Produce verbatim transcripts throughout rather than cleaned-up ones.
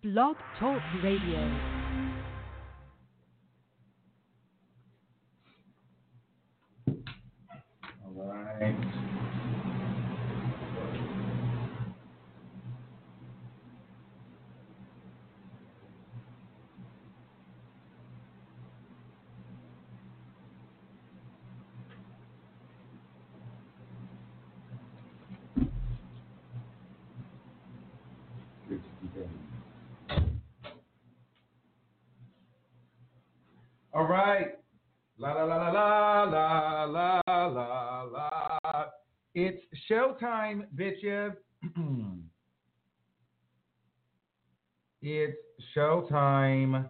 Blog Talk Radio. All right. All right. La la la la la la la la la. It's showtime, bitches. It's showtime.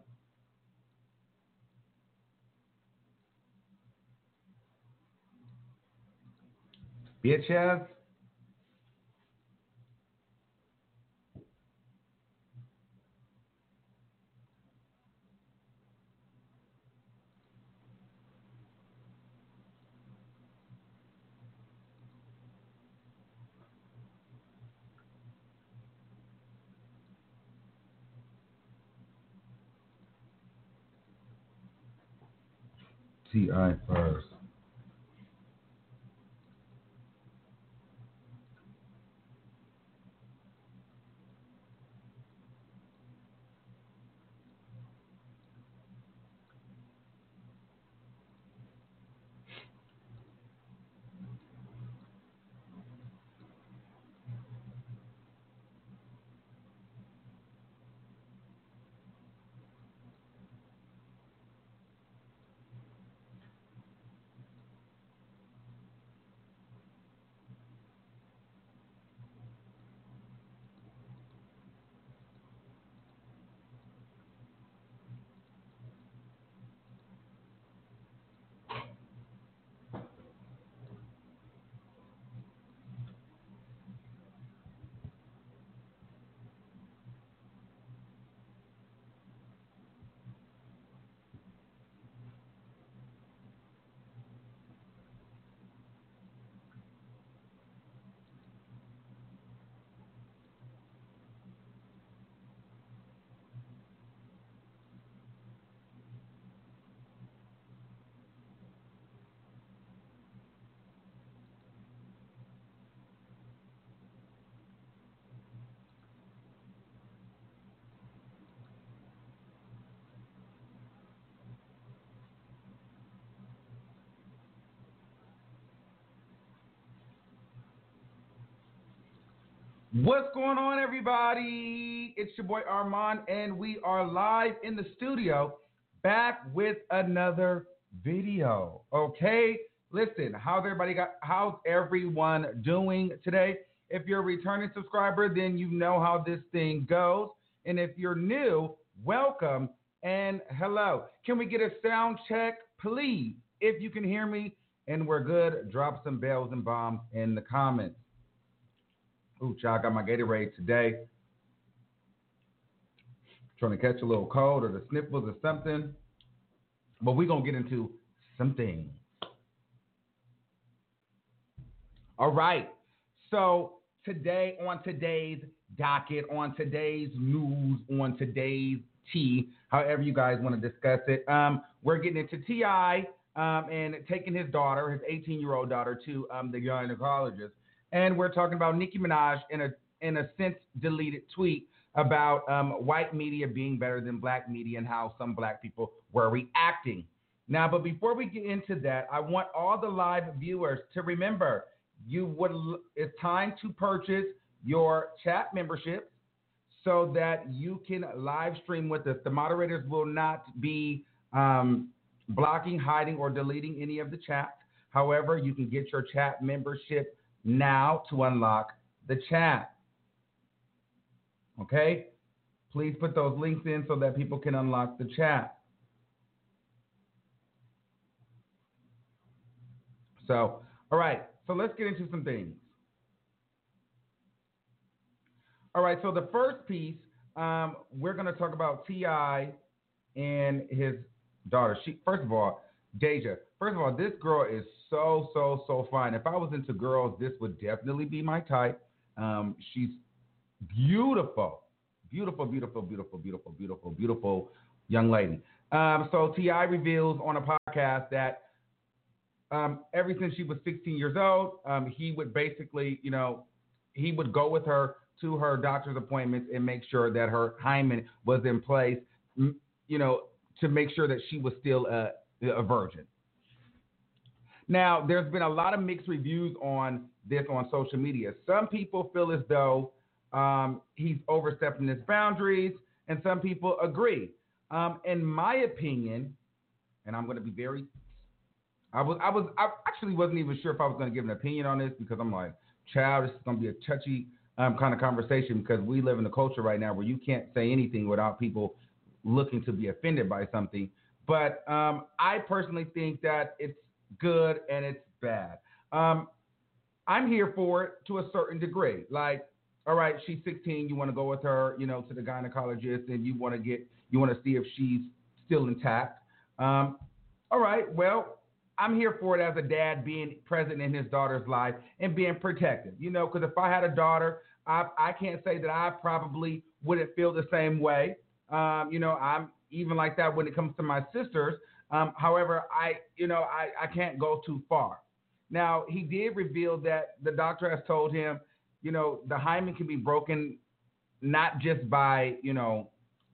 Bitches. T I first. What's going on, everybody? It's your boy Armand, and we are live in the studio, back with another video. Okay, listen, how's everybody got? How's everyone doing today? If you're a returning subscriber, then you know how this thing goes, and if you're new, welcome and hello. Can we get a sound check, please? If you can hear me and we're good, drop some bells and bombs in the comments. Ooh, child, I got my Gatorade today. Trying to catch a little cold or the sniffles or something. But we're going to get into some things. All right. So today, on today's docket, on today's news, on today's tea, however you guys want to discuss it, um, we're getting into T I um, and taking his daughter, his eighteen-year-old daughter, to um, the gynecologist. And we're talking about Nicki Minaj in a in a since deleted tweet about um, white media being better than black media and how some black people were reacting. Now, but before we get into that, I want all the live viewers to remember you would it's time to purchase your chat membership so that you can live stream with us. The moderators will not be um, blocking, hiding, or deleting any of the chats. However, you can get your chat membership now to unlock the chat. Okay? Please put those links in so that people can unlock the chat. So, all right. So let's get into some things. All right. So the first piece, um, we're going to talk about T I and his daughter. She, first of all, Deja. First of all, this girl is so, so, so fine. If I was into girls, this would definitely be my type. Um, she's beautiful, Beautiful, beautiful, beautiful, beautiful, beautiful, beautiful young lady. Um, so T I reveals on a podcast that um, ever since she was sixteen years old, um, he would basically, you know, he would go with her to her doctor's appointments and make sure that her hymen was in place, you know, to make sure that she was still a, a virgin. Now, there's been a lot of mixed reviews on this on social media. Some people feel as though um, he's overstepping his boundaries, and some people agree. Um, in my opinion, and I'm going to be very, I was, I was, I actually wasn't even sure if I was going to give an opinion on this because I'm like, child, this is going to be a touchy um, kind of conversation because we live in a culture right now where you can't say anything without people looking to be offended by something. But um, I personally think that it's good and it's bad. Um, I'm here for it to a certain degree. Like, all right, she's sixteen. You want to go with her, you know, to the gynecologist, and you want to get, you want to see if she's still intact. Um, all right, well, I'm here for it as a dad being present in his daughter's life and being protective, you know, because if I had a daughter, I, I can't say that I probably wouldn't feel the same way. Um, you know, I'm even like that when it comes to my sisters. Um, however, I, you know, I, I can't go too far. Now, he did reveal that the doctor has told him, you know, the hymen can be broken not just by, you know,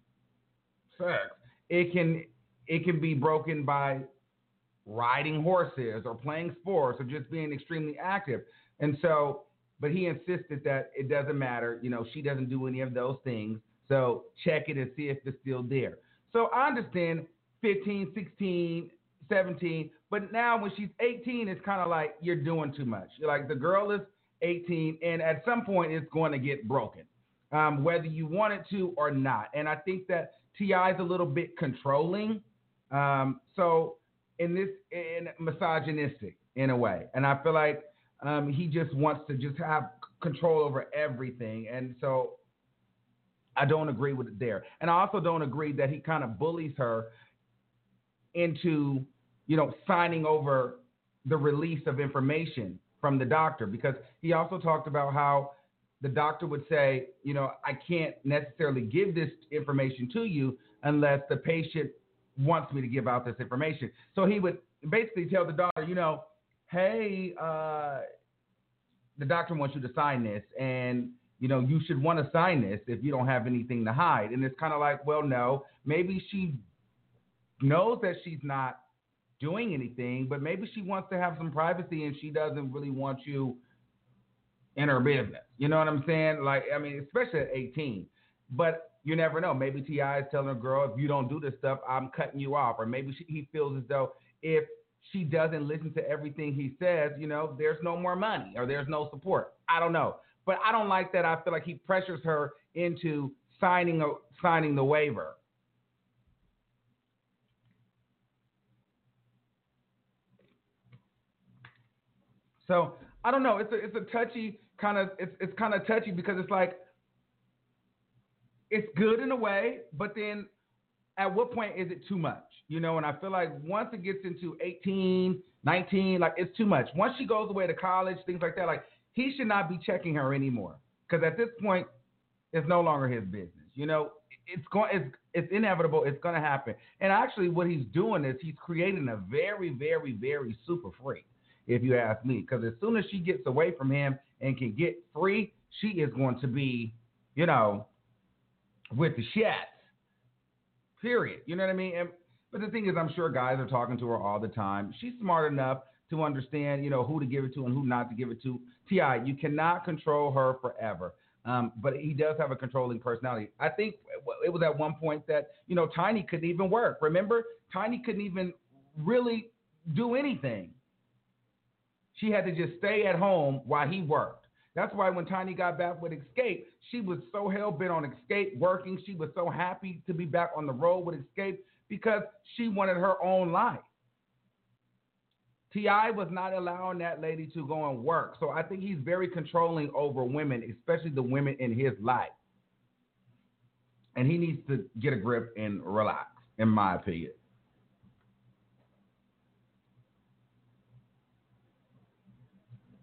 sex. It can, it can be broken by riding horses or playing sports or just being extremely active. And so, but he insisted that it doesn't matter. You know, she doesn't do any of those things. So check it and see if it's still there. So I understand fifteen, sixteen, seventeen, but now when she's eighteen, it's kind of like you're doing too much. You're like the girl is eighteen, and at some point it's going to get broken, um, whether you want it to or not. And I think that T I is a little bit controlling. Um, so in this, in misogynistic in a way. And I feel like um, he just wants to just have control over everything. And so I don't agree with it there. And I also don't agree that he kind of bullies her into, you know, signing over the release of information from the doctor, because he also talked about how the doctor would say, you know, I can't necessarily give this information to you unless the patient wants me to give out this information. So he would basically tell the daughter, you know, hey, uh, the doctor wants you to sign this, and, you know, you should want to sign this if you don't have anything to hide. And it's kind of like, well, no, maybe she knows that she's not doing anything, but maybe she wants to have some privacy and she doesn't really want you in her business. You know what I'm saying? Like, I mean, especially at eighteen. But you never know. Maybe T I is telling a girl, if you don't do this stuff, I'm cutting you off. Or maybe she, he feels as though if she doesn't listen to everything he says, you know, there's no more money or there's no support. I don't know. But I don't like that. I feel like he pressures her into signing a, signing the waiver. So I don't know. It's a it's a touchy kind of it's it's kind of touchy because it's like it's good in a way, but then at what point is it too much? You know, and I feel like once it gets into eighteen, nineteen, like it's too much. Once she goes away to college, things like that, like he should not be checking her anymore, because at this point, it's no longer his business. You know, it's going, it's it's inevitable. It's going to happen. And actually, what he's doing is he's creating a very, very, very super freak, if you ask me, because as soon as she gets away from him and can get free, she is going to be, you know, with the shits. Period. You know what I mean? And, but the thing is, I'm sure guys are talking to her all the time. She's smart enough to understand, you know, who to give it to and who not to give it to. T I, you cannot control her forever. Um, but he does have a controlling personality. I think it was at one point that, you know, Tiny couldn't even work. Remember? Tiny couldn't even really do anything. She had to just stay at home while he worked. That's why when Tiny got back with Xscape, she was so hell-bent on Xscape working. She was so happy to be back on the road with Xscape because she wanted her own life. T I was not allowing that lady to go and work. So I think he's very controlling over women, especially the women in his life. And he needs to get a grip and relax, in my opinion.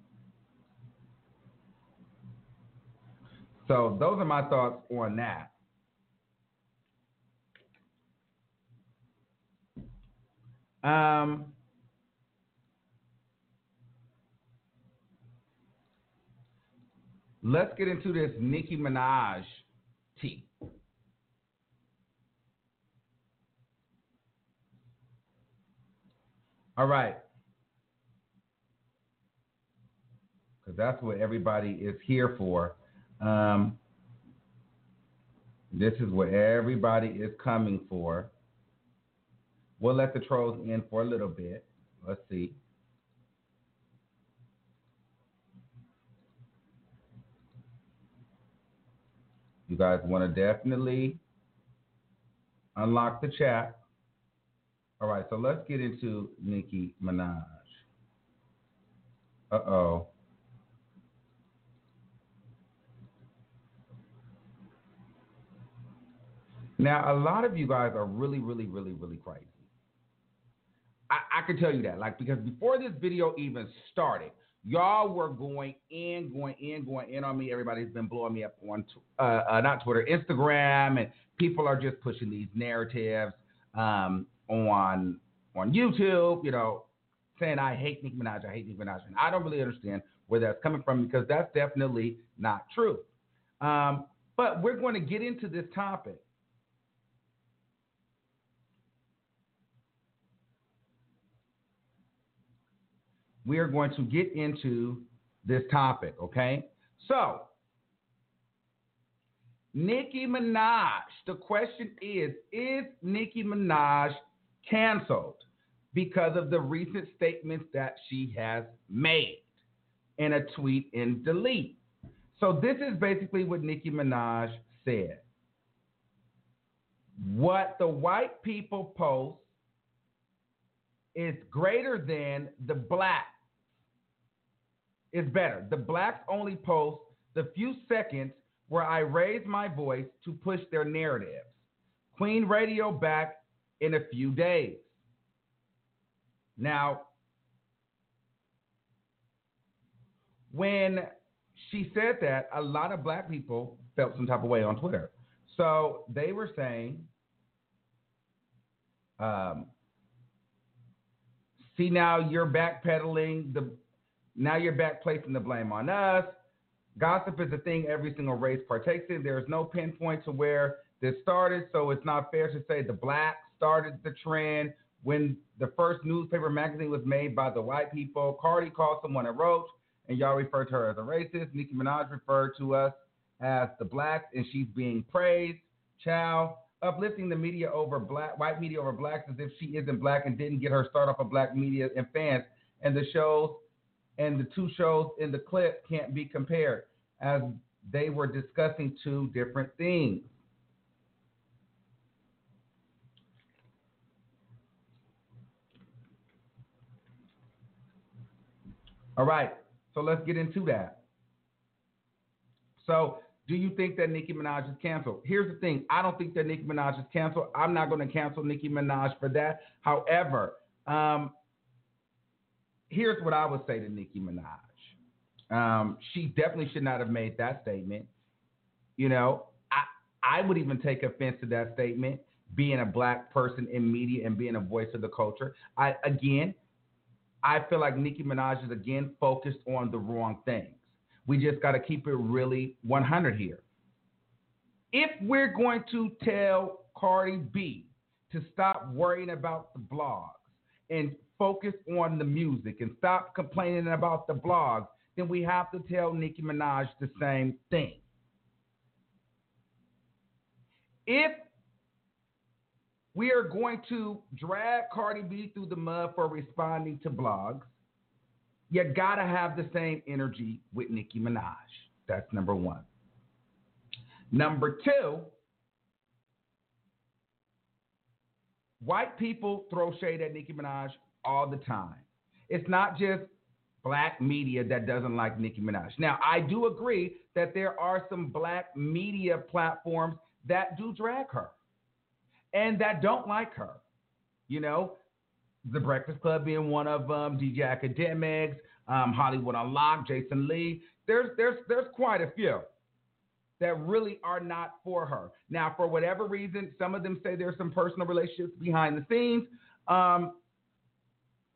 So those are my thoughts on that. Um, let's get into this Nicki Minaj tea. All right. Because that's what everybody is here for. Um, this is what everybody is coming for. We'll let the trolls in for a little bit. Let's see. You guys want to definitely unlock the chat. All right, so let's get into Nicki Minaj. Uh-oh. Now, a lot of you guys are really, really, really, really crazy. I, I can tell you that, like, because before this video even started, y'all were going in, going in, going in on me. Everybody's been blowing me up on, uh, uh, not Twitter, Instagram, and people are just pushing these narratives um, on on YouTube, you know, saying I hate Nicki Minaj, I hate Nicki Minaj, and I don't really understand where that's coming from because that's definitely not true. Um, but we're going to get into this topic. We are going to get into this topic, okay? So, Nicki Minaj, the question is, is Nicki Minaj canceled because of the recent statements that she has made in a tweet and delete? So this is basically what Nicki Minaj said. What the white people post is greater than the black. Is better. The blacks only post the few seconds where I raise my voice to push their narratives. Queen Radio back in a few days. Now, when she said that, a lot of black people felt some type of way on Twitter. So they were saying, um, see, now you're backpedaling, the now you're back placing the blame on us. Gossip is a thing every single race partakes in. There is no pinpoint to where this started, so it's not fair to say the blacks started the trend. When the first newspaper magazine was made by the white people, Cardi called someone a roach, and y'all referred to her as a racist. Nicki Minaj referred to us as the blacks, and she's being praised. Chow, uplifting the media over black, white media over blacks as if she isn't black and didn't get her start off of black media and fans. And the shows and the two shows in the clip can't be compared as they were discussing two different things. All right, so let's get into that. So, do you think that Nicki Minaj is canceled? Here's the thing. I don't think that Nicki Minaj is canceled. I'm not going to cancel Nicki Minaj for that. However, um, here's what I would say to Nicki Minaj. Um, she definitely should not have made that statement. You know, I, I would even take offense to that statement, being a black person in media and being a voice of the culture. I Again, I feel like Nicki Minaj is, again, focused on the wrong things. We just got to keep it really one hundred here. If we're going to tell Cardi B to stop worrying about the blogs and focus on the music and stop complaining about the blogs, then we have to tell Nicki Minaj the same thing. If we are going to drag Cardi B through the mud for responding to blogs, you got to have the same energy with Nicki Minaj. That's number one. Number two, white people throw shade at Nicki Minaj all the time. It's not just black media that doesn't like Nicki Minaj. Now, I do agree that there are some black media platforms that do drag her and that don't like her. You know, The Breakfast Club being one of them, D J Academics, um, Hollywood Unlocked, Jason Lee. There's there's there's quite a few that really are not for her. Now, for whatever reason, some of them say there's some personal relationships behind the scenes. Um,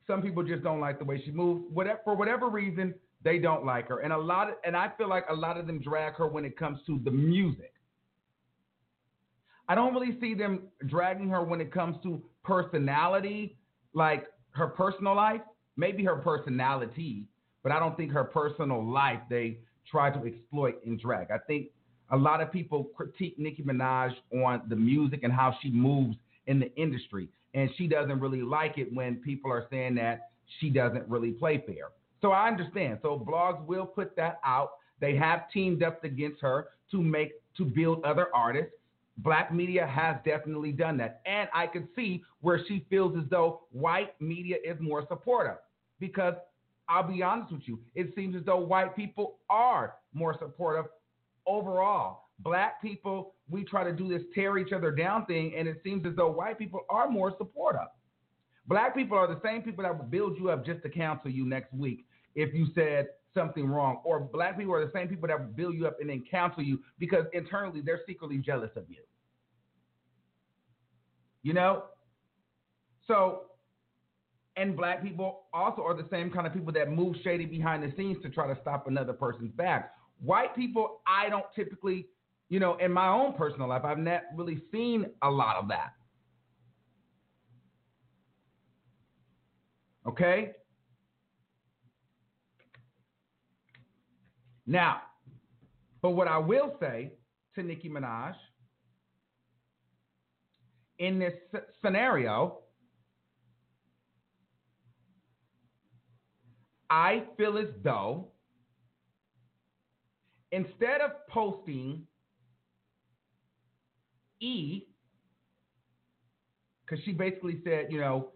some people just don't like the way she moves. Whatever, for whatever reason, they don't like her. And a lot of, and I feel like a lot of them drag her when it comes to the music. I don't really see them dragging her when it comes to personality, like her personal life, maybe her personality, but I don't think her personal life they try to exploit and drag. I think a lot of people critique Nicki Minaj on the music and how she moves in the industry, and she doesn't really like it when people are saying that she doesn't really play fair. So I understand. So blogs will put that out. They have teamed up against her to make to build other artists. Black media has definitely done that. And I can see where she feels as though white media is more supportive. Because I'll be honest with you, it seems as though white people are more supportive overall. Black people, we try to do this tear each other down thing, and it seems as though white people are more supportive. Black people are the same people that will build you up just to cancel you next week if you said something wrong. Or black people are the same people that will build you up and then cancel you because internally they're secretly jealous of you. You know? So, and black people also are the same kind of people that move shady behind the scenes to try to stop another person's back. White people, I don't typically, you know, in my own personal life, I've not really seen a lot of that. Okay? Now, but what I will say to Nicki Minaj, in this scenario, I feel as though instead of posting E, because she basically said, you know,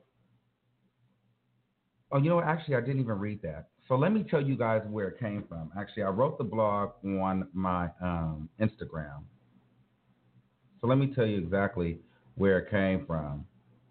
oh, you know what? Actually, I didn't even read that. So let me tell you guys where it came from. Actually, I wrote the blog on my um, Instagram. So let me tell you exactly where it came from.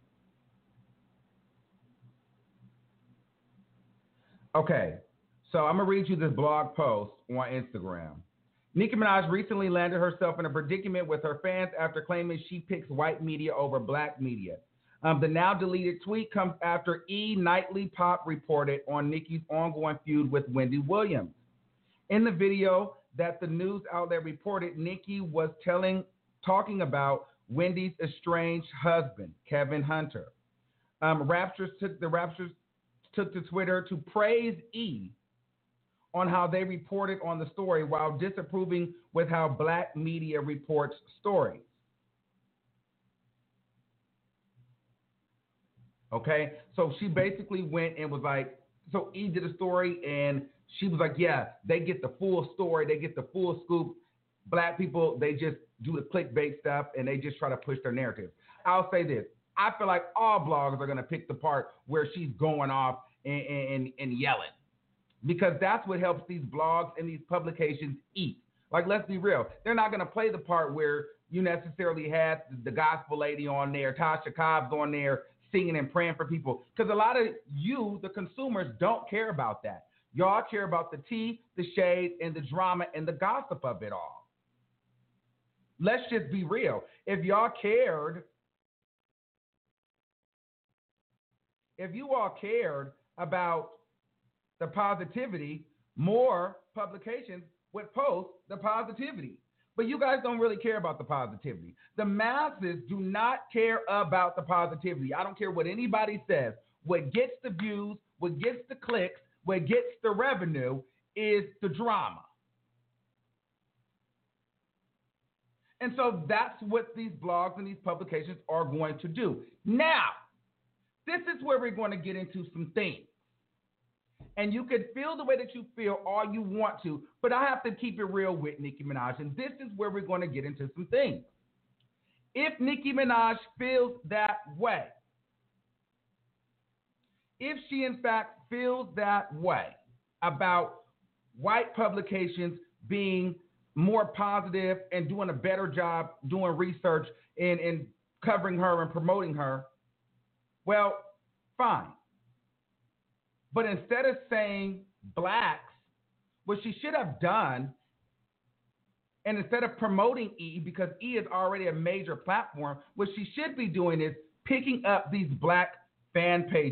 Okay, so I'm going to read you this blog post on Instagram. Nicki Minaj recently landed herself in a predicament with her fans after claiming she picks white media over black media. Um, the now deleted tweet comes after E! Nightly Pop reported on Nicki's ongoing feud with Wendy Williams. In the video that the news outlet reported, Nicki was telling, talking about Wendy's estranged husband, Kevin Hunter. Um, Raptors took the Raptors took to Twitter to praise E! on how they reported on the story while disapproving with how black media reports stories. Okay, so she basically went and was like, so E! did a story and she was like, yeah, they get the full story, they get the full scoop. Black people, they just do the clickbait stuff and they just try to push their narrative. I'll say this. I feel like all bloggers are going to pick the part where she's going off and, and, and yelling, because that's what helps these blogs and these publications eat. Like, let's be real. They're not going to play the part where you necessarily had the gospel lady on there, Tasha Cobbs on there singing and praying for people, because a lot of you, the consumers, don't care about that. Y'all care about the tea, the shade, and the drama and the gossip of it all. Let's just be real. If y'all cared, if you all cared about the positivity, more publications would post the positivity. But you guys don't really care about the positivity. The masses do not care about the positivity. I don't care what anybody says. What gets the views, what gets the clicks, what gets the revenue is the drama. And so that's what these blogs and these publications are going to do. Now, this is where we're going to get into some things. And you can feel the way that you feel all you want to, but I have to keep it real with Nicki Minaj, and this is where we're going to get into some things. If Nicki Minaj feels that way, if she in fact feels that way about white publications being more positive and doing a better job doing research and, and covering her and promoting her, well, fine. But instead of saying blacks, what she should have done, and instead of promoting E! because E! is already a major platform, what she should be doing is picking up these black fan pages,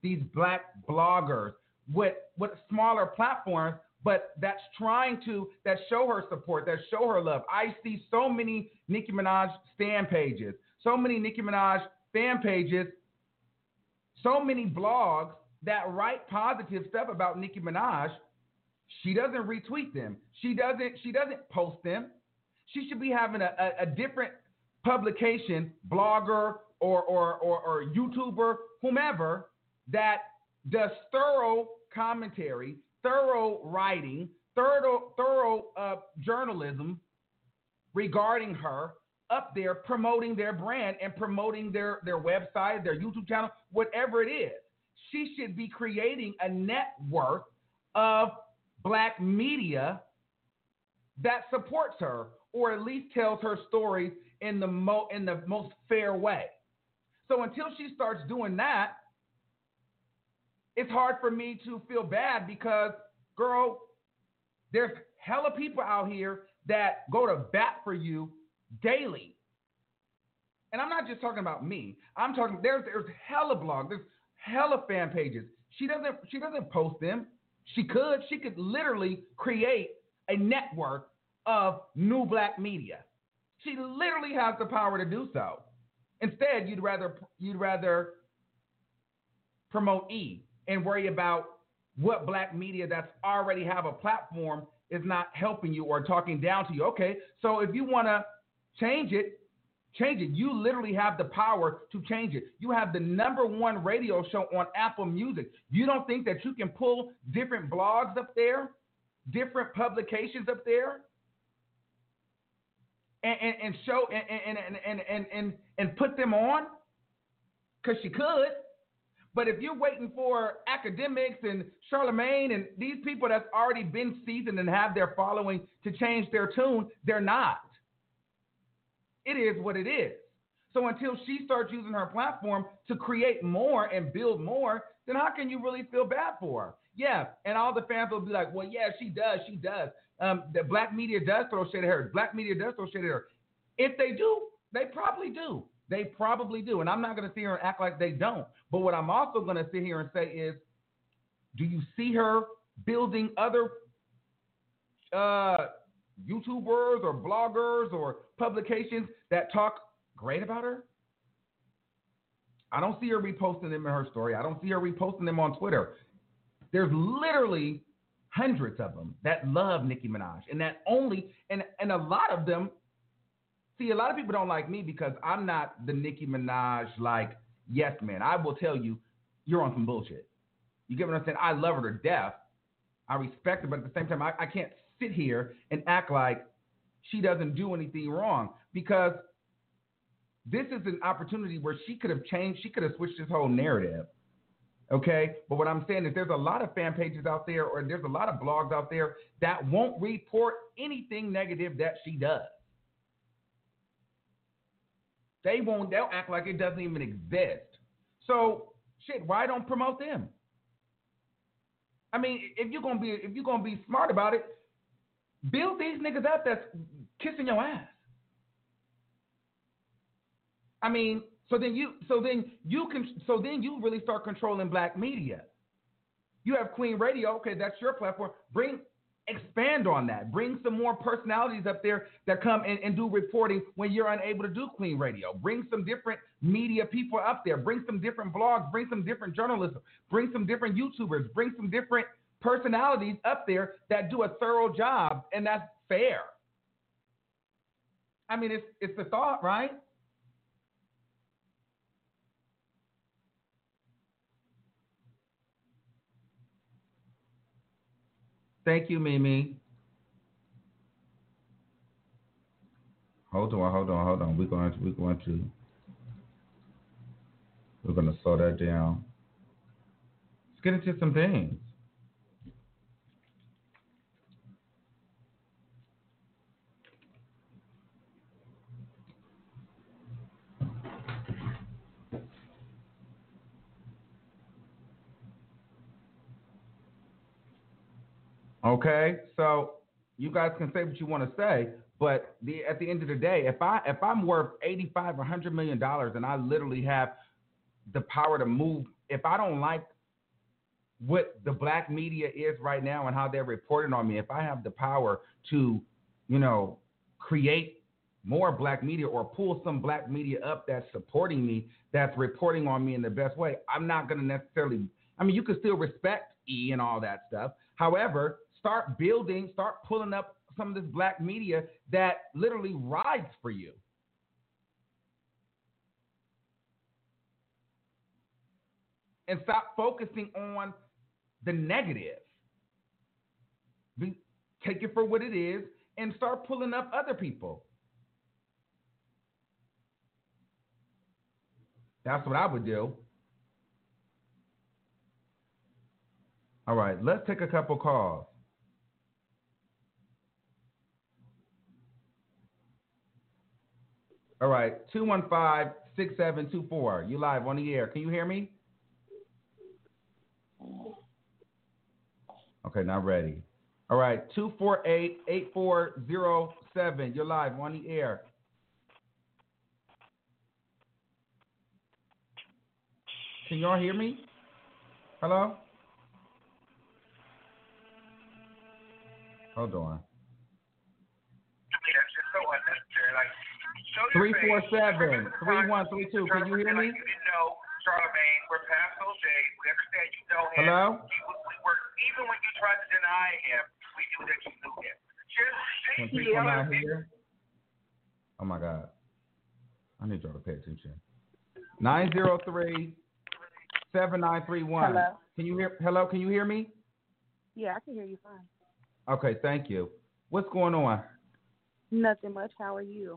these black bloggers with with smaller platforms, but that's trying to that show her support, that show her love. I see so many Nicki Minaj fan pages, so many Nicki Minaj fan pages, so many blogs that write positive stuff about Nicki Minaj. She doesn't retweet them. She doesn't. She doesn't post them. She should be having a, a, a different publication, blogger or, or or or YouTuber, whomever, that does thorough commentary, thorough writing, thorough thorough uh, journalism regarding her up there, promoting their brand and promoting their their website, their YouTube channel, whatever it is. She should be creating a network of black media that supports her, or at least tells her story in the mo- in the most fair way. So until she starts doing that, it's hard for me to feel bad because, girl, there's hella people out here that go to bat for you daily. And I'm not just talking about me. I'm talking there's there's hella blogs, there's hella fan pages. She doesn't she doesn't post them. She could. She could literally create a network of new black media. She literally has the power to do so. Instead, you'd rather you'd rather promote E and worry about what black media that's already have a platform is not helping you or talking down to you. Okay, so if you want to change it, change it. You literally have the power to change it. You have the number one radio show on Apple Music. You don't think that you can pull different blogs up there, different publications up there, and, and, and show and and, and, and, and and put them on? Because she could. But if you're waiting for academics and Charlemagne and these people that's already been seasoned and have their following to change their tune, they're not. It is what it is. So until she starts using her platform to create more and build more, then how can you really feel bad for her? Yeah, and all the fans will be like, well, yeah, she does, she does. Um, the black media does throw shade at her. Black media does throw shade at her. If they do, they probably do. They probably do. And I'm not going to sit here and act like they don't. But what I'm also going to sit here and say is, do you see her building other uh, YouTubers or bloggers or publications that talk great about her? I don't see her reposting them in her story. I don't see her reposting them on Twitter. There's literally hundreds of them that love Nicki Minaj, and that only and and a lot of them. See, a lot of people don't like me because I'm not the Nicki Minaj like yes man. I will tell you, you're on some bullshit. You get what I'm saying? I love her to death. I respect her, but at the same time, I, I can't sit here and act like she doesn't do anything wrong, because this is an opportunity where she could have changed. She could have switched this whole narrative. Okay, but what I'm saying is there's a lot of fan pages out there, or there's a lot of blogs out there that won't report anything negative that she does. They won't, they'll act like it doesn't even exist. So, shit, why don't promote them? I mean, if you're gonna be if you're gonna be smart about it, build these niggas up that's kissing your ass. I mean, so then you so then you can so then you really start controlling black media. You have Queen Radio, okay, that's your platform. Bring expand on that. Bring some more personalities up there that come and, and do reporting when you're unable to do Queen Radio. Bring some different media people up there. Bring some different blogs. Bring some different journalism. Bring some different YouTubers. Bring some different personalities up there that do a thorough job, and that's fair. I mean, it's it's the thought, right? Thank you, Mimi. Hold on, hold on, hold on. We're going to, we're going to, we're going to slow that down. Let's get into some things. Okay, so you guys can say what you want to say, but the, at the end of the day, if I if I'm worth eighty-five or one hundred million dollars and I literally have the power to move, if I don't like what the black media is right now and how they're reporting on me, if I have the power to, you know, create more black media or pull some black media up that's supporting me, that's reporting on me in the best way, I'm not going to necessarily, I mean, you can still respect E and all that stuff. However, start building, start pulling up some of this black media that literally rides for you. And stop focusing on the negative. Be, take it for what it is and start pulling up other people. That's what I would do. All right, let's take a couple calls. All right, two one five, six seven two four. You live on the air. Can you hear me? Okay, not ready. All right, two four eight, eight four zero seven. You're live on the air. Can y'all hear me? Hello? Hold on. three four seven, three one three two. Can you hear me? Charlamagne, we're past those days. We understand you know him. Hello? We, we were, even when you tried to deny him, we knew that you knew him. Just When people not here? Oh my God. I need y'all to pay attention. nine zero three, seven nine three one. Hello? Can you hear hello, can you hear me? Yeah, I can hear you fine. Okay, thank you. What's going on? Nothing much. How are you?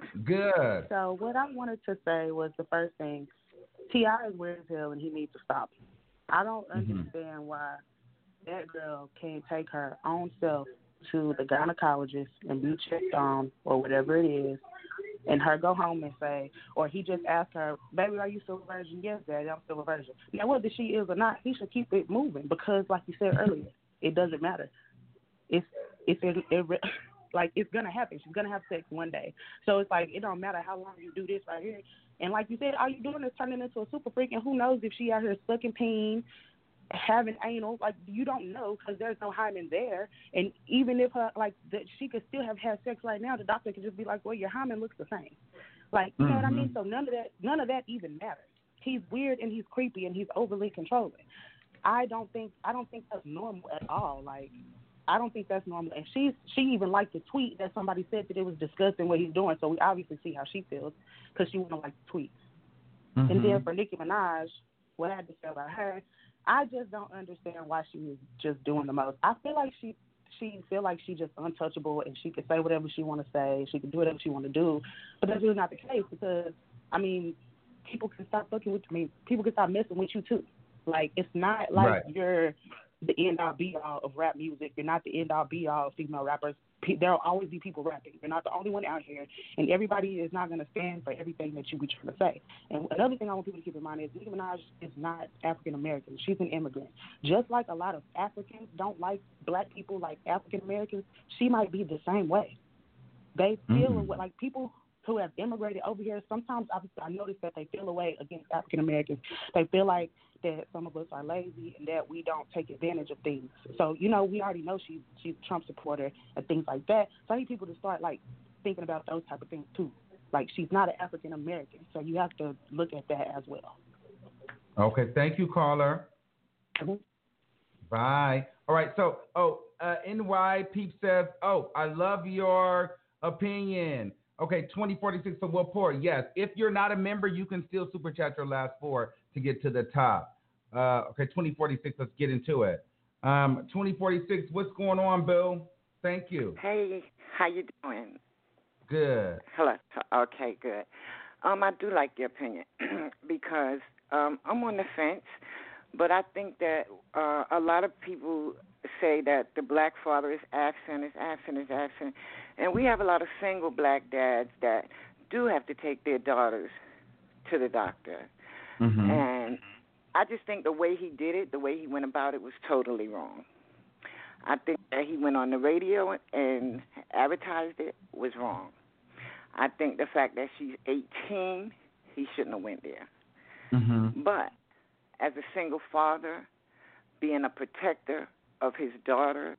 Good. So what I wanted to say was the first thing. T I is weird as hell and he needs to stop. I don't Mm-hmm. understand why that girl can't take her own self to the gynecologist and be checked on or whatever it is, and her go home and say, or he just ask her, baby, are you still a virgin? Yes, Daddy, I'm still a virgin. Now, whether she is or not, he should keep it moving because, like you said earlier, it doesn't matter. It's it's it, it, like it's gonna happen. She's gonna have sex one day. So it's like it don't matter how long you do this right here. And like you said, all you're doing is turning into a super freak. And who knows if she out here sucking peen, having anal? Like you don't know because there's no hymen there. And even if her like that, she could still have had sex right now. The doctor could just be like, well, your hymen looks the same. Like you know mm-hmm. what I mean? So none of that, none of that even matters. He's weird and he's creepy and he's overly controlling. I don't think I don't think that's normal at all. Like. I don't think that's normal. And she's she even liked the tweet that somebody said that it was disgusting what he's doing. So we obviously see how she feels because she wouldn't like the tweet. Mm-hmm. And then for Nicki Minaj, what I had to say about her, I just don't understand why she was just doing the most. I feel like she she feel like she's just untouchable and she could say whatever she want to say. She can do whatever she want to do. But that's really not the case because, I mean, people can stop fucking with me. People can stop messing with you too. Like, it's not like right. you're the end-all, be-all of rap music. You're not the end-all, be-all of female rappers. There will always be people rapping. You're not the only one out here, and everybody is not going to stand for everything that you be trying to say. And another thing I want people to keep in mind is Nicki Minaj is not African-American. She's an immigrant. Just like a lot of Africans don't like black people like African-Americans, she might be the same way. They feel mm-hmm. like people who have immigrated over here, sometimes I, I notice that they feel a way against African-Americans. They feel like that some of us are lazy and that we don't take advantage of things. So, you know, we already know she's she's a Trump supporter and things like that. So I need people to start, like, thinking about those type of things, too. Like, she's not an African-American, so you have to look at that as well. Okay, thank you, caller. Mm-hmm. Bye. All right, so, oh, uh, N Y Peep says, oh, I love your opinion. Okay, twenty forty-six for Will Poor. Yes, if you're not a member, you can still super chat your last four to get to the top. Uh, okay, twenty forty-six, let's get into it. Um, twenty forty-six, what's going on, Bill? Thank you. Hey, how you doing? Good. Hello. Okay, good. Um, I do like your opinion because um, I'm on the fence, but I think that uh, a lot of people say that the black father is absent, is absent, is absent. And we have a lot of single black dads that do have to take their daughters to the doctor. Mm-hmm. And I just think the way he did it, the way he went about it was totally wrong. I think that he went on the radio and advertised it was wrong. I think the fact that she's eighteen, he shouldn't have went there. Mm-hmm. But as a single father, being a protector of his daughter,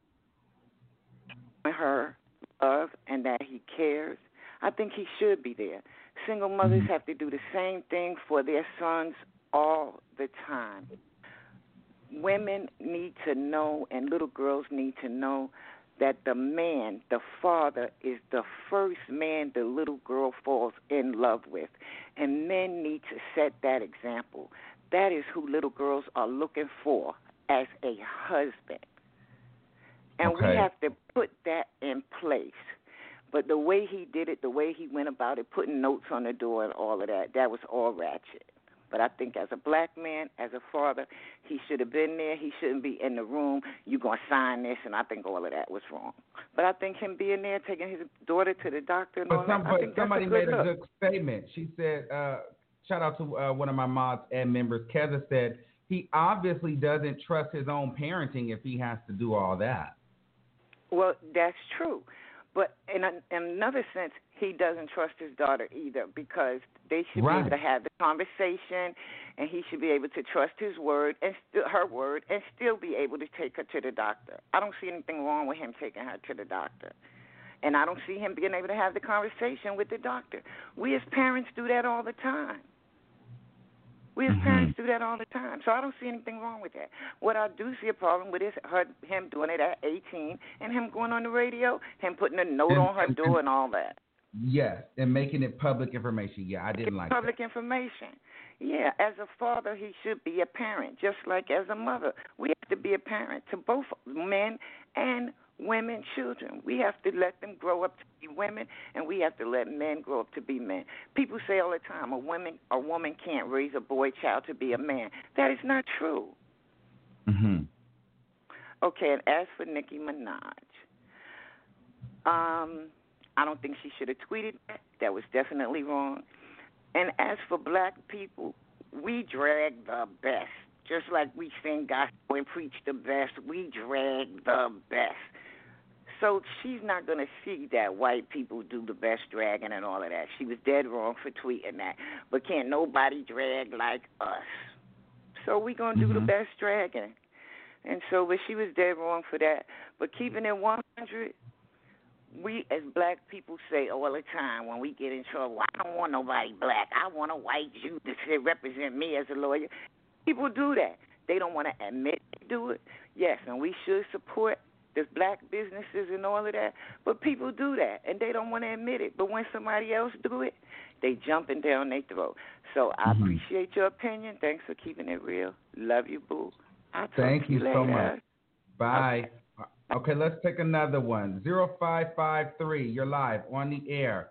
her love, and that he cares, I think he should be there. Single mothers have to do the same thing for their sons all the time. Women need to know, and little girls need to know, that the man, the father, is the first man the little girl falls in love with. And men need to set that example. That is who little girls are looking for as a husband. And okay. we have to put that in place. But the way he did it, the way he went about it, putting notes on the door and all of that, that was all ratchet. But I think as a black man, as a father, he should have been there. He shouldn't be in the room. You're going to sign this, and I think all of that was wrong. But I think him being there, taking his daughter to the doctor and but all some, that, but I think somebody that's a good made a look. good statement. She said, uh, shout out to uh, one of my mods and members, Keza said, he obviously doesn't trust his own parenting if he has to do all that. Well, that's true. But in, a, in another sense, he doesn't trust his daughter either, because they should right. be able to have the conversation, and he should be able to trust his word and st- her word and still be able to take her to the doctor. I don't see anything wrong with him taking her to the doctor. And I don't see him being able to have the conversation with the doctor. We as parents do that all the time. We as mm-hmm. parents do that all the time. So I don't see anything wrong with that. What I do see a problem with is her, him doing it at eighteen and him going on the radio, him putting a note and, on her and, door and, and all that. Yes, and making it public information. Yeah, I didn't It's like public that. information. Yeah, as a father, he should be a parent, just like as a mother. We have to be a parent to both men and women, children. We have to let them grow up to be women, and we have to let men grow up to be men. People say all the time, a woman, a woman can't raise a boy child to be a man. That is not true. Mm-hmm. Okay, and as for Nicki Minaj, um, I don't think she should have tweeted that. That was definitely wrong. And as for black people, we drag the best. Just like we sing gospel and preach the best, we drag the best. So she's not going to see that white people do the best dragging and all of that. She was dead wrong for tweeting that. But can't nobody drag like us. So we're going to mm-hmm. do the best dragging. And so, but she was dead wrong for that. But keeping it one hundred, we as black people say all the time when we get in trouble, I don't want nobody black. I want a white Jew to say, represent me as a lawyer. People do that. They don't want to admit they do it. Yes, and we should support the black businesses and all of that, but people do that, and they don't want to admit it. But when somebody else do it, they jumping down their throat. So I mm-hmm. appreciate your opinion. Thanks for keeping it real. Love you, boo. I'll talk Thank to you, you later. so much. Bye. Okay. okay, let's take another one. zero five five three, you're live on the air.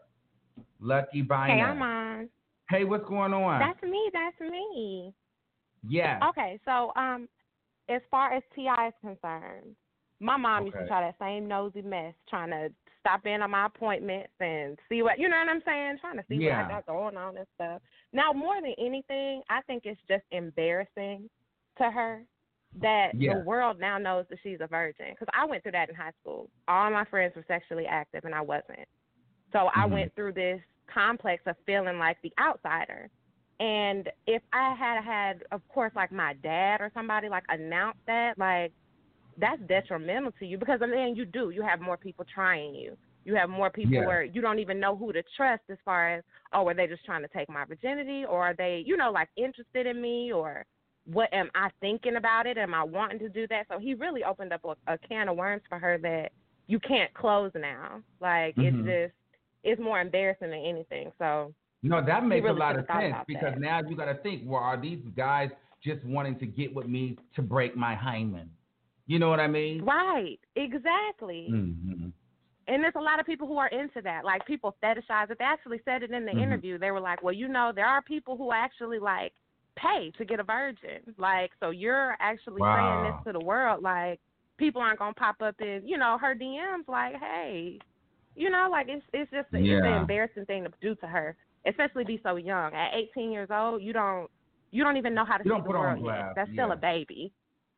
Lucky by Hey, now. I'm on. Hey, what's going on? That's me. That's me. Yeah. Okay, so um, as far as T I is concerned, my mom okay. used to try that same nosy mess, trying to stop in on my appointments and see what, you know what I'm saying, trying to see yeah. what I got going on and stuff. Now, more than anything, I think it's just embarrassing to her that yeah. the world now knows that she's a virgin. Because I went through that in high school. All my friends were sexually active, and I wasn't. So mm-hmm. I went through this complex of feeling like the outsider. And if I had had, of course, like my dad or somebody, like, announce that, like, that's detrimental to you because, I mean, you do. You have more people trying you. You have more people yeah. where you don't even know who to trust as far as, oh, are they just trying to take my virginity, or are they, you know, like, interested in me, or what am I thinking about it? Am I wanting to do that? So he really opened up a, a can of worms for her that you can't close now. Like, mm-hmm. it's just, it's more embarrassing than anything. So no, that makes really a lot of sense because that. now you got to think, well, are these guys just wanting to get with me to break my hymen? You know what I mean? Right, exactly. Mm-hmm. And there's a lot of people who are into that. Like, people fetishize it. They actually said it in the mm-hmm. interview. They were like, well, you know, there are people who actually, like, pay to get a virgin. Like, so you're actually wow. saying this to the world. Like, people aren't going to pop up in, you know, her D Ms like, hey, you know, like, it's it's just a, yeah. it's an embarrassing thing to do to her, especially be so young. At eighteen years old, you don't you don't even know how to you see the world yet. That's yeah. still a baby.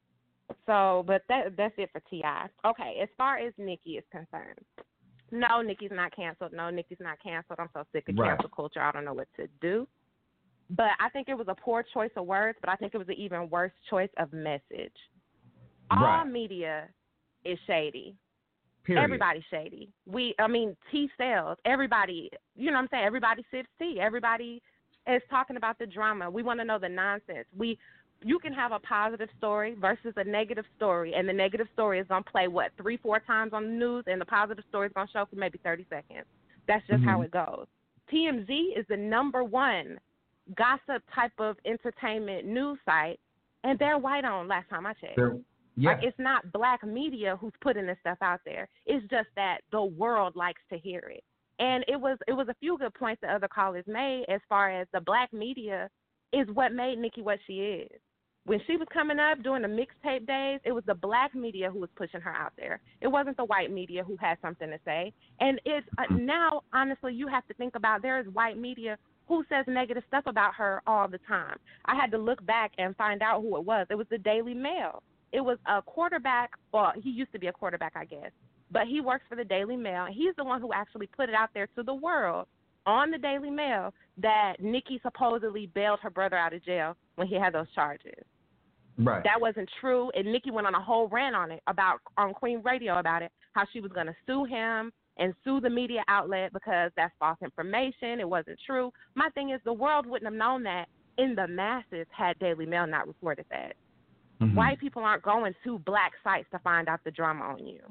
So, but that that's it for T I. Okay, as far as Nicki is concerned, no, Nicki's not canceled. No, Nicki's not canceled. I'm so sick of right. cancel culture. I don't know what to do. But I think it was a poor choice of words, but I think it was an even worse choice of message. All right. media is shady. Period. Everybody's shady. We, I mean, tea sells. Everybody, you know what I'm saying? Everybody sips tea. Everybody is talking about the drama. We want to know the nonsense. We, you can have a positive story versus a negative story, and the negative story is going to play, what, three, four times on the news, and the positive story is going to show for maybe thirty seconds. That's just mm-hmm. how it goes. T M Z is the number one gossip type of entertainment news site, and they're white on last time I checked. They're, yeah. Like, it's not black media who's putting this stuff out there. It's just that the world likes to hear it. And it was it was a few good points that other callers made as far as the black media is what made Nicki what she is. When she was coming up doing the mixtape days, it was the black media who was pushing her out there. It wasn't the white media who had something to say. And it's uh, now, honestly, you have to think about there is white media who says negative stuff about her all the time. I had to look back and find out who it was. It was the Daily Mail. It was a quarterback. Well, he used to be a quarterback, I guess. But he works for the Daily Mail. He's the one who actually put it out there to the world on the Daily Mail that Nicki supposedly bailed her brother out of jail when he had those charges. Right. That wasn't true, and Nicki went on a whole rant on it, about on Queen Radio about it, how she was going to sue him and sue the media outlet because that's false information. It wasn't true. My thing is, the world wouldn't have known that in the masses had Daily Mail not reported that. Mm-hmm. White people aren't going to black sites to find out the drama on you.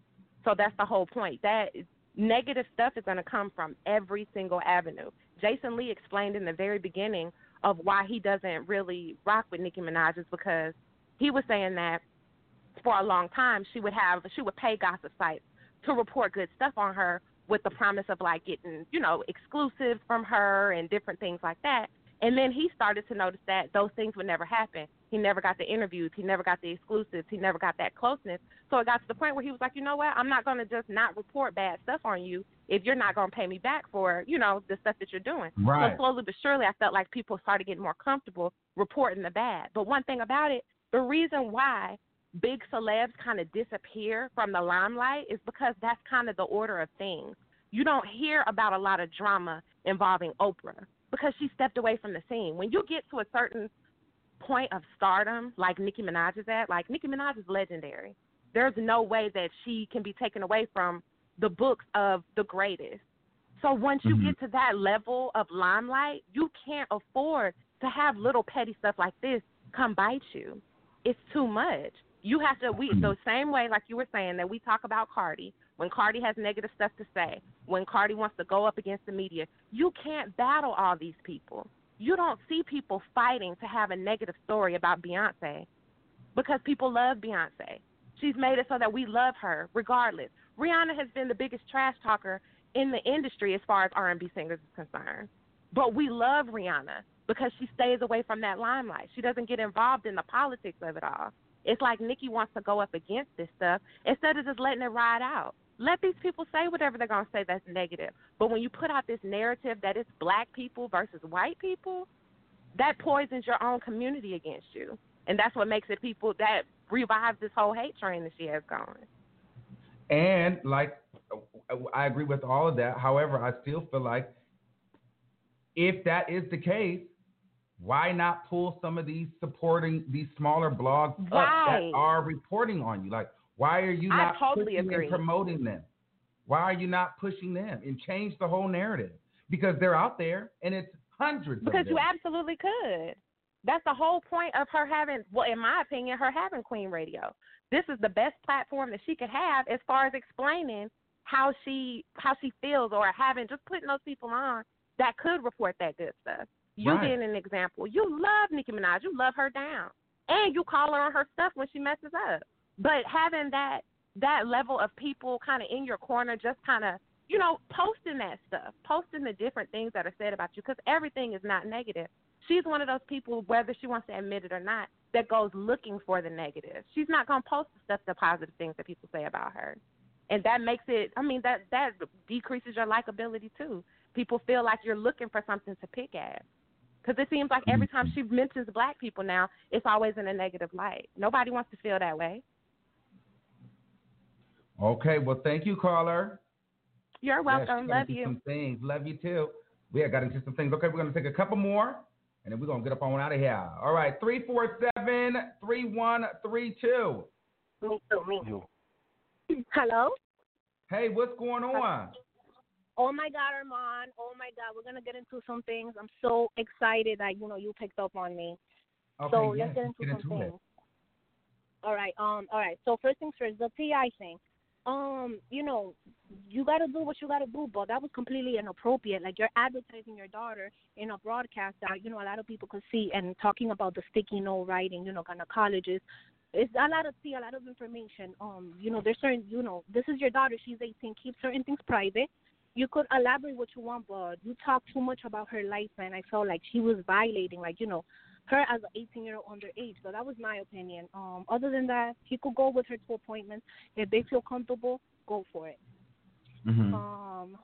So that's the whole point. That negative stuff is going to come from every single avenue. Jason Lee explained in the very beginning of why he doesn't really rock with Nicki Minaj is because he was saying that for a long time she would have she would pay gossip sites to report good stuff on her with the promise of like getting, you know, exclusives from her and different things like that. And then he started to notice that those things would never happen. He never got the interviews. He never got the exclusives. He never got that closeness. So it got to the point where he was like, you know what? I'm not going to just not report bad stuff on you if you're not going to pay me back for, you know, the stuff that you're doing. Right. So slowly but surely, I felt like people started getting more comfortable reporting the bad. But one thing about it, the reason why big celebs kind of disappear from the limelight is because that's kind of the order of things. You don't hear about a lot of drama involving Oprah because she stepped away from the scene. When you get to a certain point of stardom, like Nicki Minaj is at, like Nicki Minaj is legendary. There's no way that she can be taken away from the books of the greatest. So once you mm-hmm. get to that level of limelight, you can't afford to have little petty stuff like this come bite you. It's too much. You have to, we the same way, like you were saying, that we talk about Cardi. When Cardi has negative stuff to say, when Cardi wants to go up against the media, you can't battle all these people. You don't see people fighting to have a negative story about Beyonce because people love Beyonce. She's made it so that we love her regardless. Rihanna has been the biggest trash talker in the industry as far as R and B singers is concerned. But we love Rihanna because she stays away from that limelight. She doesn't get involved in the politics of it all. It's like Nicki wants to go up against this stuff instead of just letting it ride out. Let these people say whatever they're going to say that's negative. But when you put out this narrative that it's black people versus white people, that poisons your own community against you. And that's what makes it people that revives this whole hate train that she has going. And, like, I agree with all of that. However, I still feel like if that is the case, why not pull some of these supporting these smaller blogs right. up that are reporting on you? Like, why are you not totally pushing agree. and promoting them? Why are you not pushing them and change the whole narrative? Because they're out there and it's hundreds because of them. You absolutely could. That's the whole point of her having, well, in my opinion, her having Queen Radio. This is the best platform that she could have as far as explaining how she how she feels, or having just putting those people on that could report that good stuff. You right. being an example. You love Nicki Minaj. You love her down. And you call her on her stuff when she messes up. But having that that level of people kind of in your corner, just kind of, you know, posting that stuff, posting the different things that are said about you, because everything is not negative. She's one of those people, whether she wants to admit it or not, that goes looking for the negative. She's not going to post the stuff, the positive things that people say about her. And that makes it, I mean, that, that decreases your likability too. People feel like you're looking for something to pick at. Because it seems like every time she mentions black people now, it's always in a negative light. Nobody wants to feel that way. Okay, well, thank you, caller. You're welcome. Yeah, Love you. Some things. Love you, too. We got into some things. Okay, we're going to take a couple more, and then we're going to get up on out of here. All right, three four seven, three one three two. Me too, me. You. Hello? Hey, what's going on? Oh my God, Armand. Oh my God, we're gonna get into some things. I'm so excited that you know you picked up on me. Okay, so yes, let's get into get some into things. it. All right. Um. All right. So first things first, the T I thing. Um. You know, you gotta do what you gotta do, but that was completely inappropriate. Like you're advertising your daughter in a broadcast that you know a lot of people could see, and talking about the sticky note writing. You know, gynecologists. It's a lot of tea, a lot of information. Um. You know, there's certain. You know, this is your daughter. She's eighteen. Keep certain things private. You could elaborate what you want, but you talk too much about her life, and I felt like she was violating, like, you know, her as an eighteen-year-old underage. So that was my opinion. Um, other than that, he could go with her to appointments. If they feel comfortable, go for it. Mm-hmm. Um,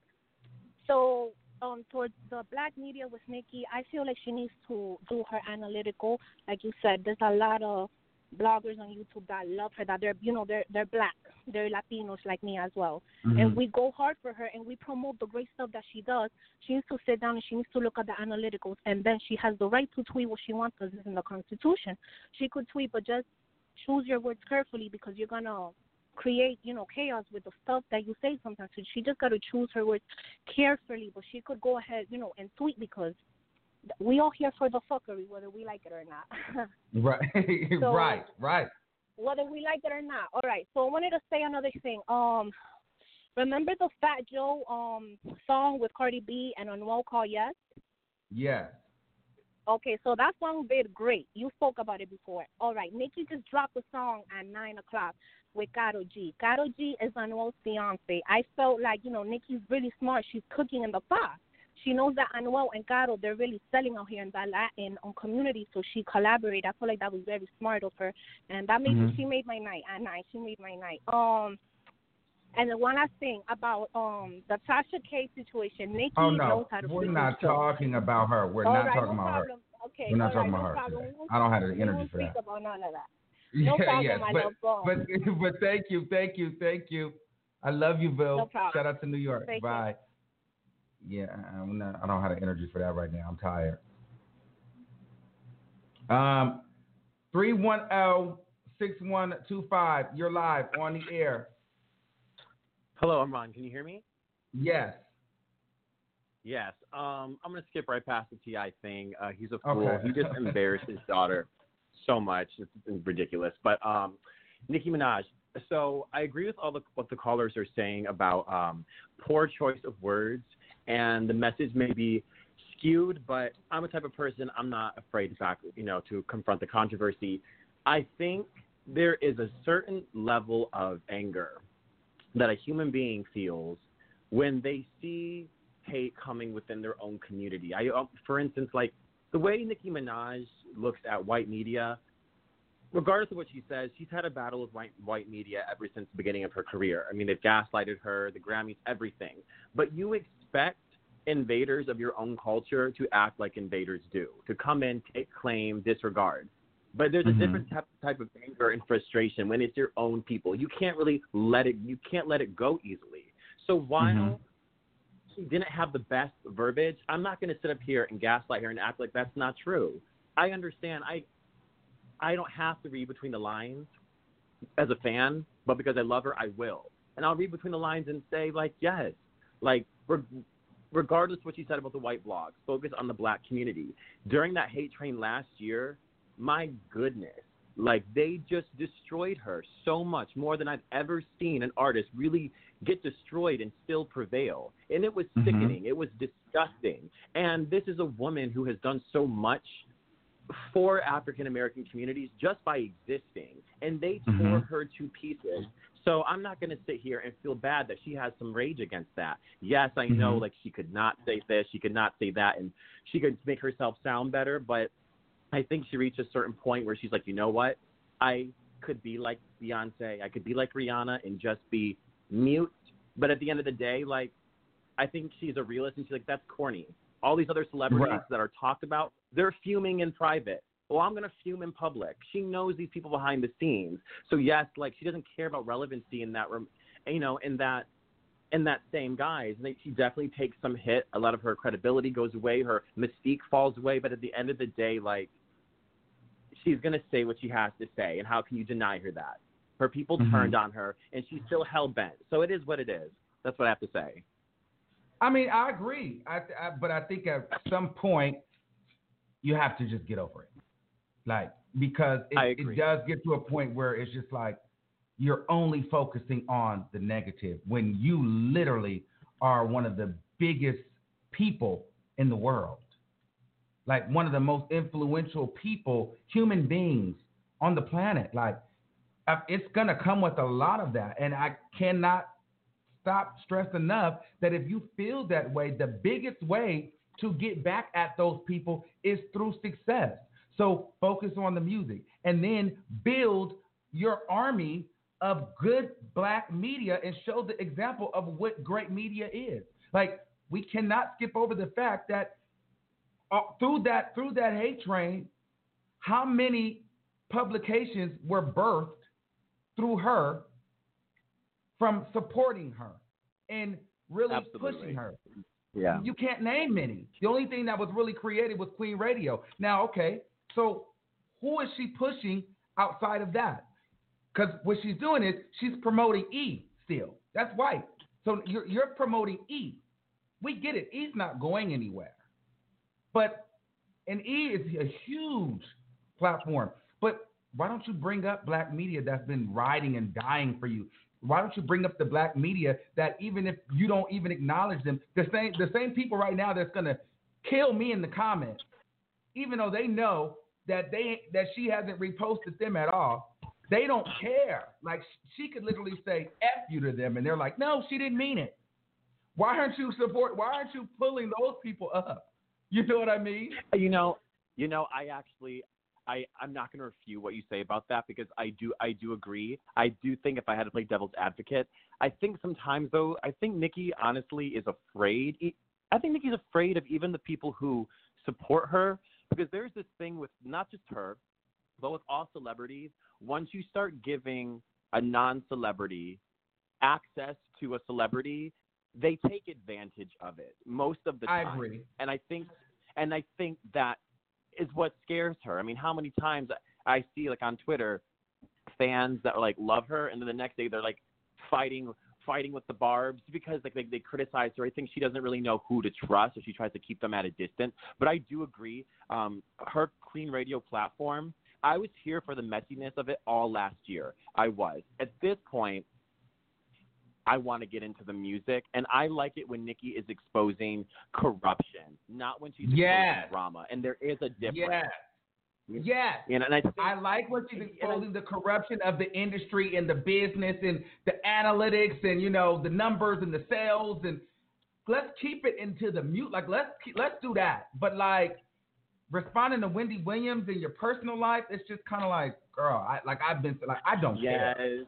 so um, towards the black media with Nikki, I feel like she needs to do her analytical. Like you said, there's a lot of bloggers on YouTube that love her, that they're, you know, they're they're black, they're Latinos like me as well, Mm-hmm. and we go hard for her and we promote the great stuff that she does. She needs to sit down and she needs to look at the analyticals, and then she has the right to tweet what she wants because it's in the Constitution. She could tweet, but just choose your words carefully because you're gonna create, you know, chaos with the stuff that you say sometimes. So she just got to choose her words carefully, but she could go ahead, you know, and tweet because we all here for the fuckery, whether we like it or not. Right, So- right, right. Whether we like it or not. All right. So I wanted to say another thing. Um, remember the Fat Joe um song with Cardi B and Anuel called Yes? Yes. Okay, so that song did great. You spoke about it before. All right, Nicki just dropped a song at nine o'clock with Karol G. Karol G is Anuel's fiance. I felt like, you know, Nicki's really smart. She's cooking in the pot. She knows that Anuel and Karol, they're really selling out here in that Latin um, community, so she collaborated. I feel like that was very smart of her, and that made Mhm. she made my night. At night, she made my night. Um, and the one last thing about um the Tasha K situation, Nicki Oh knows no, how to we're freaking not cook. talking about her. We're All not right, talking no about problem. her. Okay, We're not all talking right, about no her problem. today. We won't- I don't have the we energy won't for speak that. about none of that. No Yeah, problem, yes, my but, love. Go. but but thank you, thank you, thank you. I love you, Bill. No problem. Shout out to New York. Take Bye. Yeah, I'm not, I don't have the energy for that right now. I'm tired. Um, three one zero, six one two five. You're live on the air. Hello, I'm Ron. Can you hear me? Yes. Yes. Um, I'm going to skip right past the T I thing. Uh, he's a fool. Okay. He just embarrassed his daughter so much. It's, it's ridiculous. But um, Nicki Minaj. So I agree with all the what the callers are saying about um, poor choice of words, and the message may be skewed. But I'm a type of person, I'm not afraid to back, you know, to confront the controversy. I think there is a certain level of anger that a human being feels when they see hate coming within their own community. I, uh, for instance, like the way Nicki Minaj looks at white media, regardless of what she says, she's had a battle with white, white media ever since the beginning of her career. I mean, they've gaslighted her, the Grammys, everything. But you expect invaders of your own culture to act like invaders do, to come in, take claim, disregard. But there's a Mhm. different type, type of anger and frustration when it's your own people. You can't really let it, you can't let it go easily. So while Mhm. she didn't have the best verbiage, I'm not going to sit up here and gaslight her and act like that's not true. I understand. I I don't have to read between the lines as a fan, but because I love her, I will. And I'll read between the lines and say, like, yes, like, re- regardless of what she said about the white blogs, focus on the black community. During that hate train last year, my goodness, like, they just destroyed her so much, more than I've ever seen an artist really get destroyed and still prevail. And it was Mhm. sickening. It was disgusting. And this is a woman who has done so much for African-American communities just by existing. And they tore Mhm. her to pieces. So I'm not going to sit here and feel bad that she has some rage against that. Yes, I know, Mhm. like, she could not say this, she could not say that, and she could make herself sound better, but I think she reached a certain point where she's like, you know what? I could be like Beyonce. I could be like Rihanna and just be mute. But at the end of the day, like, I think she's a realist, and she's like, that's corny. All these other celebrities Right. that are talked about, they're fuming in private. Well, I'm going to fume in public. She knows these people behind the scenes. So, yes, like, she doesn't care about relevancy in that room, you know, in that in that same guise. And she definitely takes some hit. A lot of her credibility goes away. Her mystique falls away. But at the end of the day, like, she's going to say what she has to say. And how can you deny her that? Her people Mm-hmm. turned on her, and she's still hell bent. So it is what it is. That's what I have to say. I mean, I agree. I, I but I think at some point you have to just get over it, like because it, it does get to a point where it's just like you're only focusing on the negative when you literally are one of the biggest people in the world, like one of the most influential people, human beings on the planet. Like uh, it's gonna come with a lot of that, and I cannot stop stress enough that if you feel that way, the biggest way to get back at those people is through success. So focus on the music and then build your army of good black media and show the example of what great media is. Like we cannot skip over the fact that uh, through that through that hate train, how many publications were birthed through her from supporting her and really Absolutely. pushing her. Yeah. You can't name many. The only thing that was really created was Queen Radio. Now, okay, so who is she pushing outside of that? Because what she's doing is she's promoting E still. That's white. So you're, you're promoting E. We get it. E's not going anywhere. But, and E is a huge platform. But why don't you bring up black media that's been riding and dying for you? Why don't you bring up the black media that even if you don't even acknowledge them, the same the same people right now that's gonna kill me in the comments, even though they know that they that she hasn't reposted them at all, they don't care. Like she could literally say F you to them, and they're like, no, she didn't mean it. Why aren't you support? Why aren't you pulling those people up? You know what I mean? You know, you know, I actually. I, I'm not going to refute what you say about that because I do I do agree. I do think if I had to play devil's advocate, I think sometimes though, I think Nicki honestly is afraid. I think Nicki's afraid of even the people who support her because there's this thing with not just her, but with all celebrities. Once you start giving a non-celebrity access to a celebrity, they take advantage of it most of the time. I agree. And I think and I think that is what scares her. I mean, how many times I see like on Twitter fans that like love her, and then the next day they're like fighting, fighting with the Barbs because like they, they criticize her. I think she doesn't really know who to trust, so she tries to keep them at a distance. But I do agree, um, her Queen Radio platform. I was here for the messiness of it all last year. I was. At this point, I want to get into the music, and I like it when Nicki is exposing corruption, not when she's exposing yes. drama. And there is a difference. Yes. Yes. And, and I, think, I like when she's exposing the corruption of the industry and the business and the analytics and, you know, the numbers and the sales. And let's keep it into the mute. Like, let's keep, let's do that. But, like, responding to Wendy Williams in your personal life, it's just kind of like, girl, I, like, I've been, like, I don't yes. care.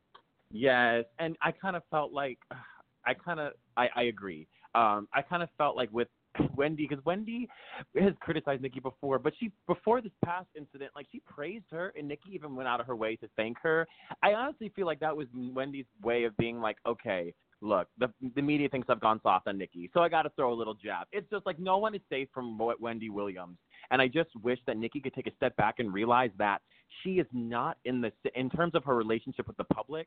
Yes, and I kind of felt like, I kind of, I, I agree. Um, I kind of felt like with Wendy, because Wendy has criticized Nicki before, but she, before this past incident, like she praised her, and Nicki even went out of her way to thank her. I honestly feel like that was Wendy's way of being like, okay, look, the the media thinks I've gone soft on Nicki, so I got to throw a little jab. It's just like no one is safe from Wendy Williams, and I just wish that Nicki could take a step back and realize that she is not in the, in terms of her relationship with the public,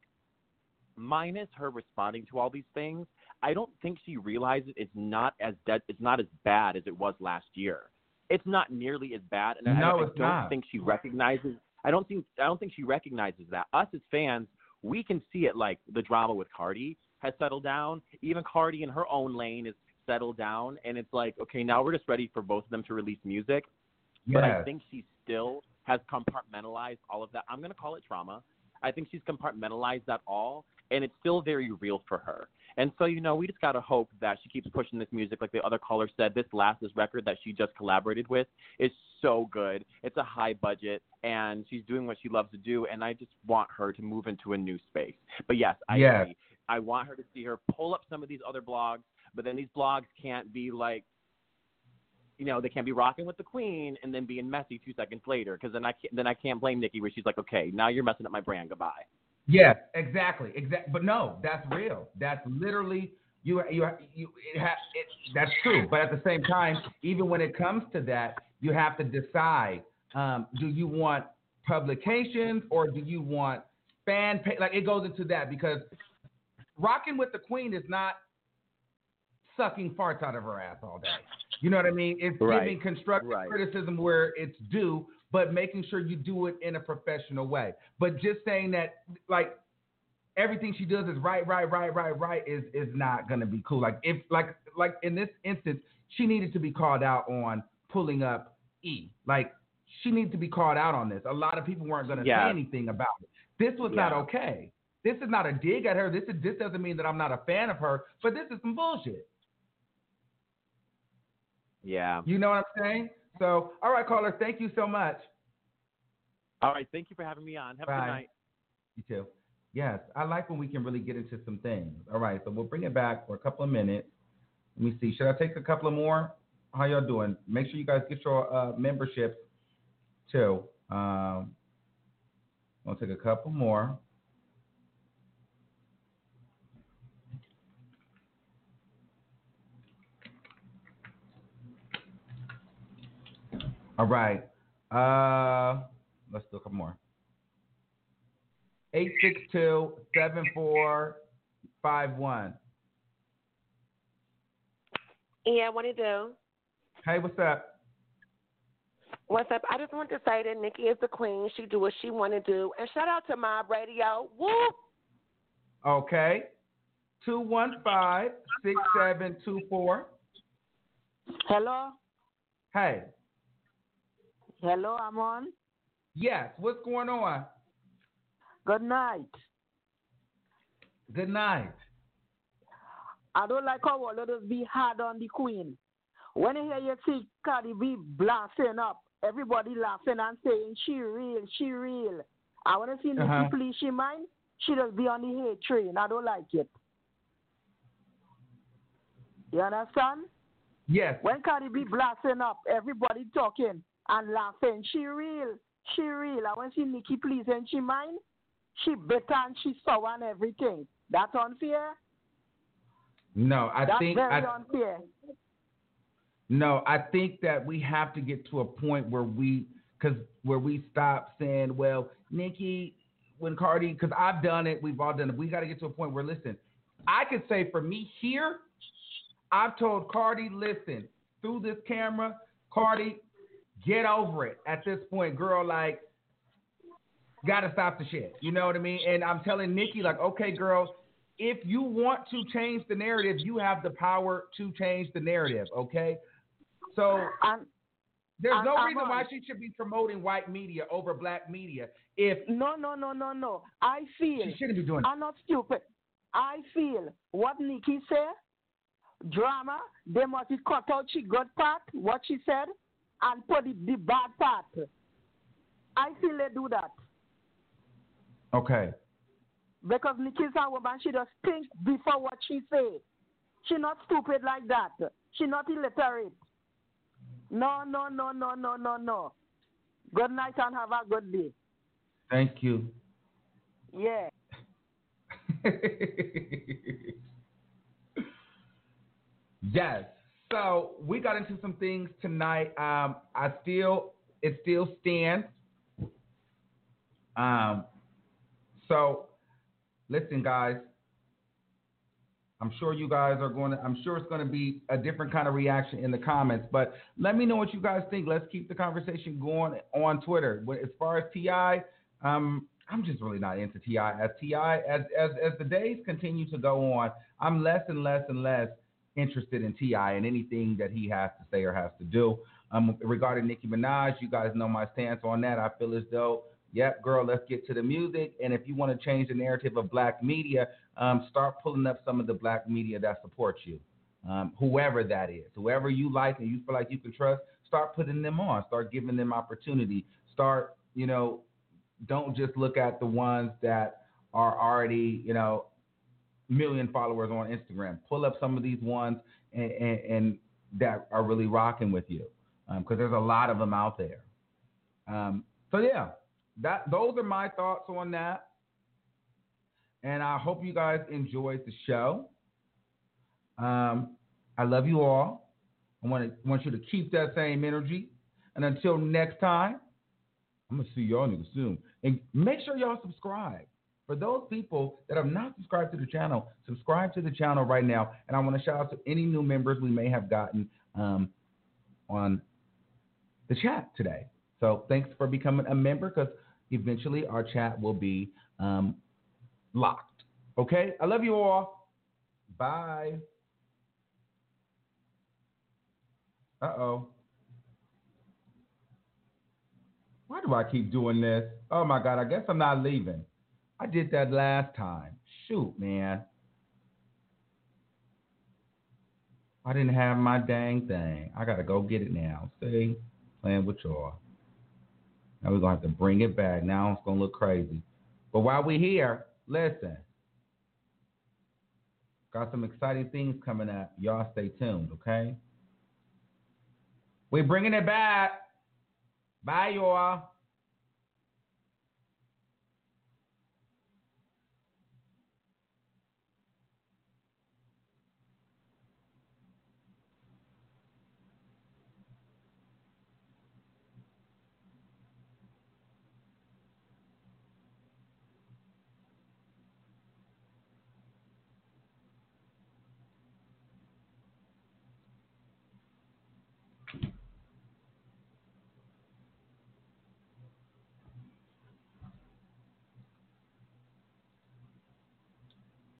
minus her responding to all these things, I don't think she realizes it's not as dead, it's not as bad as it was last year. It's not nearly as bad, and no, I, I it's don't not. think she recognizes. I don't think I don't think she recognizes that. Us as fans, we can see it. Like the drama with Cardi has settled down. Even Cardi in her own lane is settled down, and it's like, okay, now we're just ready for both of them to release music. Yes. But I think she still has compartmentalized all of that. I'm going to call it trauma. I think she's compartmentalized that all, and it's still very real for her. And so, you know, we just got to hope that she keeps pushing this music. Like the other caller said, this last this record that she just collaborated with is so good. It's a high budget, and she's doing what she loves to do, and I just want her to move into a new space. But, yes, I yes. agree. I want her to see her pull up some of these other blogs, but then these blogs can't be like, you know, they can't be rocking with the queen and then being messy two seconds later, because then I can't, then I can't blame Nicki where she's like, okay, now you're messing up my brand. Goodbye. Yes, exactly, exactly. But no, that's real. That's literally you. You. You. It ha, it, that's true. But at the same time, even when it comes to that, you have to decide: um, do you want publications or do you want fan page, like it goes into that because rocking with the queen is not sucking farts out of her ass all day. You know what I mean? It's Right. giving constructive Right. criticism where it's due, but making sure you do it in a professional way. But just saying that, like, everything she does is right, right, right, right, right is is not gonna be cool. Like if like like in this instance, she needed to be called out on pulling up E. Like she needed to be called out on this. A lot of people weren't gonna Yeah. say anything about it. This was not Yeah. okay. This is not a dig at her. This is this doesn't mean that I'm not a fan of her, but this is some bullshit. Yeah. You know what I'm saying? So, all right, caller, thank you so much. All right. Thank you for having me on. Have a Bye. good night. You too. Yes, I like when we can really get into some things. All right, so we'll bring it back for a couple of minutes. Let me see. Should I take a couple of more? How y'all doing? Make sure you guys get your uh, memberships too. Um, I'll take a couple more. All right. Uh, let's do a couple more. eight six two, seven four five one. Yeah, what it do? Hey, what's up? What's up? I just want to say that Nikki is the queen. She do what she want to do. And shout out to Mob Radio. Whoop! Okay. two one five, six seven two four. Hello? Hey. Hello, I'm on. Yes, what's going on? Good night. Good night. I don't like how all of us be hard on the queen. When you hear you see Cardi B blasting up, everybody laughing and saying, she real, she real. I want to see Nikki Uh-huh. please she mind. She just be on the hate train. I don't like it. You understand? Yes. When Cardi B blasting up, everybody talking and laughing. She real, she real. I want to see Nikki please and she mind. She better and she sour and everything. That's unfair. No, I That's think very I, unfair. no, I think that we have to get to a point where we, cause where we stop saying, well, Nikki, when Cardi, because I've done it, we've all done it. We got to get to a point where, listen, I could say for me here, I've told Cardi, listen, through this camera, Cardi, get over it. At this point, girl, like, gotta stop the shit. You know what I mean? And I'm telling Nikki, like, okay, girl, if you want to change the narrative, you have the power to change the narrative, okay? So I'm, there's I'm, no I'm reason on. why she should be promoting white media over black media. If No, no, no, no, no. I feel. she shouldn't be doing it. I'm not stupid. I feel what Nikki said, drama, they must cut out she good part, what she said, and put the, the bad part. I feel they do that. Okay. Because Nikki's a woman, she just think before what she say. She not stupid like that. She not illiterate. No, no, no, no, no, no, no. Good night and have a good day. Thank you. Yeah. Yes. So we got into some things tonight. Um, I still, it still stands. Um, so listen, guys. I'm sure you guys are going to, I'm sure it's going to be a different kind of reaction in the comments, but let me know what you guys think. Let's keep the conversation going on Twitter. As far as T I, um, I'm just really not into T I. As T I, as, as, as the days continue to go on, I'm less and less and less interested in T I and anything that he has to say or has to do. Um, regarding Nicki Minaj, you guys know my stance on that. I feel as though, yep, girl, let's get to the music. And if you want to change the narrative of black media, um, start pulling up some of the black media that supports you. Um, whoever that is, whoever you like and you feel like you can trust, start putting them on. Start giving them opportunity. Start, you know, don't just look at the ones that are already, you know, million followers on Instagram. Pull up some of these ones and, and, and that are really rocking with you, because um, there's a lot of them out there. Um, so yeah, that those are my thoughts on that, and I hope you guys enjoyed the show. Um, I love you all. I want to want you to keep that same energy, and until next time, I'm gonna see y'all niggas soon. And make sure y'all subscribe. For those people that have not subscribed to the channel, subscribe to the channel right now. And I want to shout out to any new members we may have gotten um, on the chat today. So thanks for becoming a member, because eventually our chat will be um, locked. Okay? I love you all. Bye. Uh-oh. Why do I keep doing this? Oh, my God. I guess I'm not leaving. I did that last time. Shoot, man. I didn't have my dang thing. I got to go get it now. See? Playing with y'all. Now we're going to have to bring it back. Now it's going to look crazy. But while we're here, listen. Got some exciting things coming up. Y'all stay tuned, okay? We're bringing it back. Bye, y'all.